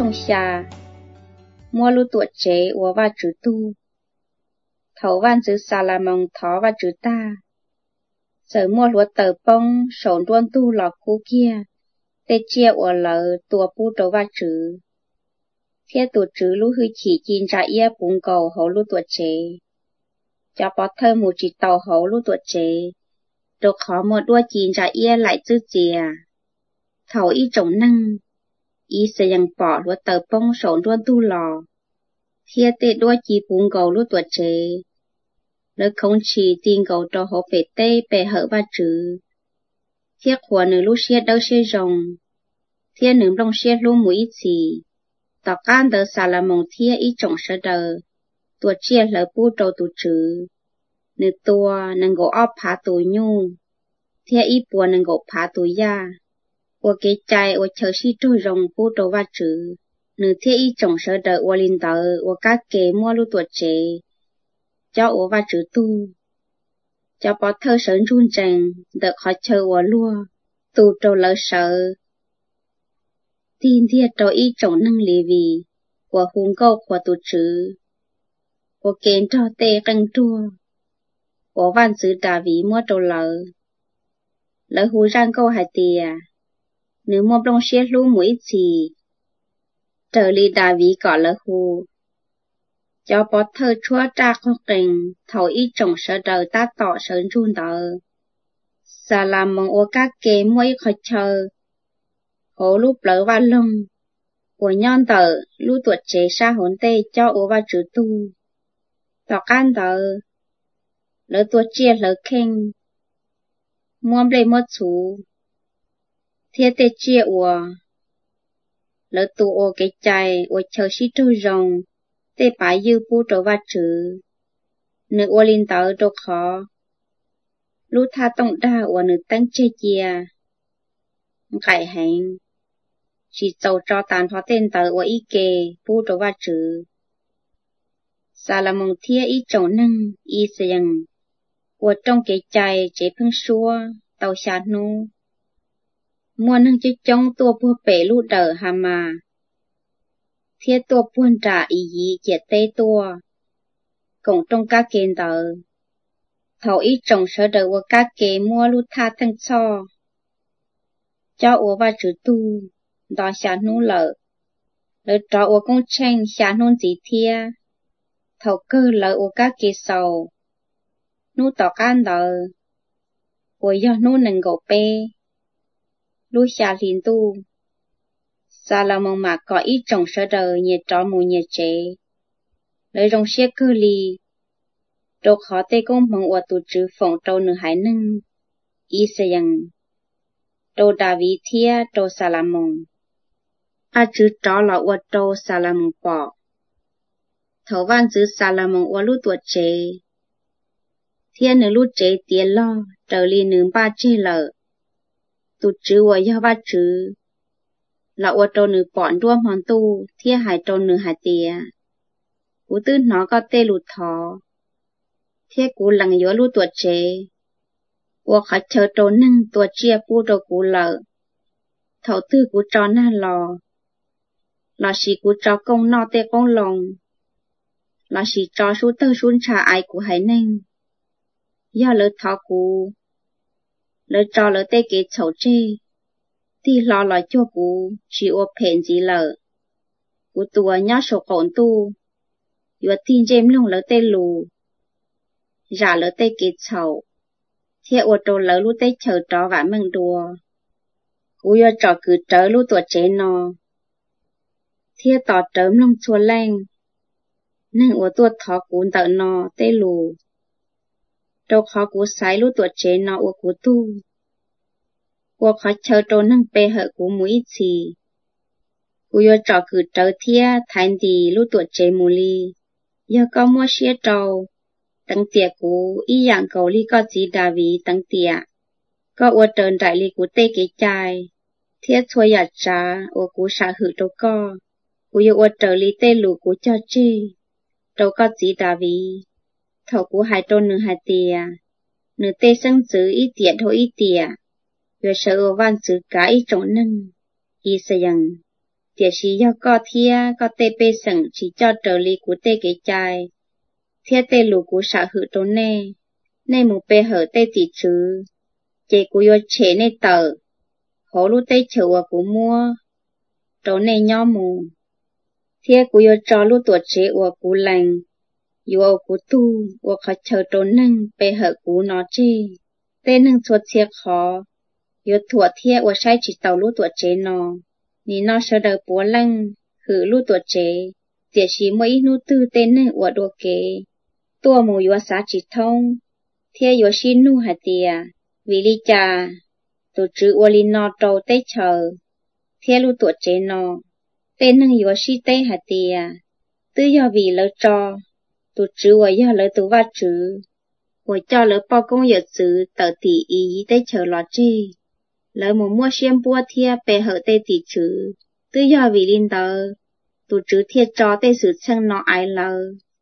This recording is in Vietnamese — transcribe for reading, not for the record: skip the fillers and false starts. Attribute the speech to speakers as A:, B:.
A: trong xa mua lu tuột chế ua và chữ tu thấu van chữ xà là mong thó và chữ ta giờ mua lúa tờ bông sổn đoan tu lọ cú kia tê chia ua lờ tua pu trâu và chữ thiết tuột chữ lu hư chỉ chín trả ia bùng cầu hấu lu tuột chế cho bó thơ mù chỉ tàu hấu lu tuột chế đồ khó một đua chín trả ia lại chữ chìa thấu y trồng năng y sẽ dần bỏ lúa tờ bông sổn đoan tu lò thiết tê đua chỉ bùng cầu lu tuột chế lỡ không chỉ tin cầu cho họ về tê bè hở ba chữ thiết của nữ lúc xe đâu xe rồng thiết nữ đông xe lúc mũi chỉ tỏ can đỡ xà là mong thiết ý trọng sơ đờ tuột chia lỡ bu trâu tụ chữ nữ tua nâng gỗ ốp phá tụ nhu thiết ý bùa nâng gỗ phá tụ ya của cái chạy của chờ si trôi rồng bu trâu ba chữ nữ thiết ý trọng sơ đờ của linh tờ của các kế mua lúc tuột chế cho ổ và chữ tu cho bó thơ sớn run trần đợt khỏi chờ ổ lua tu trâu lỡ sợ tin thiệt trâu ý trọng năng lì vì của hùng câu của tu chữ của kén trò tê căng chua của văn sứ đà ví mua trâu lỡ hú răng câu hài tìa nếu mua đông xếp lũ mũi chỉ trở lì đà ví có lỡ hú cho bó thơ chúa tra khó tình thấu ý trọng sở đời ta tỏ sớn run tờ xà làm mong ô các kế mỗi khỏi chờ hố lúc lỡ và lông của nhon tờ lúc tuột chế xa hốn tê cho ô và chữ tu tỏ can tờ lỡ tuột chia lỡ kênh muôn bề mất chú thiết tê chia ủa lỡ tụ ô cái chạy ô chờ xí trôi rồng tê bái dư bu trâu và chữ nữ ô linh tớ trâu khó lúc tha tổng đa ô nữ tăng chê chia ngại hành chỉ dầu cho tàn phó tên tớ ô ý kê bu trâu và chữ xà là mong thia ý trâu nâng ý sẽ dần ô trong cái chạy chế phưng xua tàu xa nô mua nâng chứ trong tua bùa bể lúc đỡ hà mà thiết tua buôn trả ý dĩ chế tê tua cũng trong các kênh tờ thấu ý trọng sở đời của các kế mua lưu tha thân cho ủa và chữ tu đó xa nụ lợ lỡ cho ủa công tranh xa nôn dĩ thia thấu cơ lỡ ủa các kế sầu nụ tỏ can tờ ủa do nụ nâng gỗ bê lưu xa liên tu xa là mong mà có ít trồng sơ đời nhiệt trò mùi nhiệt chế lấy rong xe cơ lì đồ khó tê công mong ua tụ trừ phỏng trâu nữ hải nâng ý sẽ dần đồ đà ví thia đồ xa là mong trừ trò là ua trâu xa là mong bỏ thấu văn giữ xa là mong ua lưu tuột chế thia nữ lưu chế tía lo trở lì nữ ba chê lợ tụ trừ ua do ba trừ là ô tô nữ bọn đua mòn tu thia hải trâu nữ hải tìa cú tư nó có tê lụt thó thia cú lằng yếu lụt tuột chế ô khá chờ trâu nâng tuột chia pu trâu cú lợ thấu tư cú trò na lò xì cú trò công no tê công lòng lò xì trò sú tơ xuống trà ai cú hải nâng do lỡ thó cú lỡ trò lỡ tê kế chầu chê thì lo cho cú chỉ ô phèn gì lợ cú tua nhá sổ cổn tu yếu tin dêm lông lỡ tê lù giả lỡ tê kết sầu thế ô tô lỡ lú tê chờ trò vả mừng đùa cú yếu trò cứ trớ lú tuột chế nò thế tỏ trớm lông chua lanh nên ô tuột thó cú tợ nò tê lù đâu khó cú sái lú tuột chế nò ô cú tu cô khó chờ trâu nâng bê hợ của mũi chì cô yếu trò cử trâu thia thành đi lúc tuổi chế mù ly yếu có mua xế trâu tăng tiệc của ý dạng cầu ly có gì đà vì tăng tiệc có ua trơn đại ly của tê kế chai thiết xua yạt trà ua của xã hữu trâu co cô yếu ua trở ly tê lù của cho chê trâu có gì đà vì thầu của hai trâu nâng hai tiệc nửa tê sân giữ ý tiệc thôi ý tiệc vừa sợ văn sự cả ý trọng nâng ý sẽ dần tiệt sĩ do có thia có tê bê sừng chỉ cho trở lý của tê cái chai thia tê lù của xã hữu trốn nè mù bê hở tê tỷ chứ chế của yo chế nè tờ hổ lú tê chở của mua trốn nè nhỏ mù thia của yo cho lú tuổi chế của lành yo của tu của khó chờ trốn nâng bê hở của nó chê tê nâng chuột thiệt khó yo thua thia của sai chỉ tàu lú tuổi chế nó ni nó sợ đời búa lăng hử lú tuổi chế tiệt sĩ mỗi nú tư tên nâng của đồ kế tua mù yo xã chỉ thông thia yo xin nu hạt tiề vì lý cha tổ chữ ô li nó trâu tê chờ thia lú tuổi chế nó tên nâng yo si tê hạt tiề tư do vì lỡ cho tổ chữ ô do lỡ tổ va chữ ô cho lỡ bao công yo chữ tờ tỷ ý tê chờ lọt chê lỡ một mua xem bua thia bè hở tê tỷ chữ tư do vì linh tờ tổ chữ thia cho tê sự chân nó ai lỡ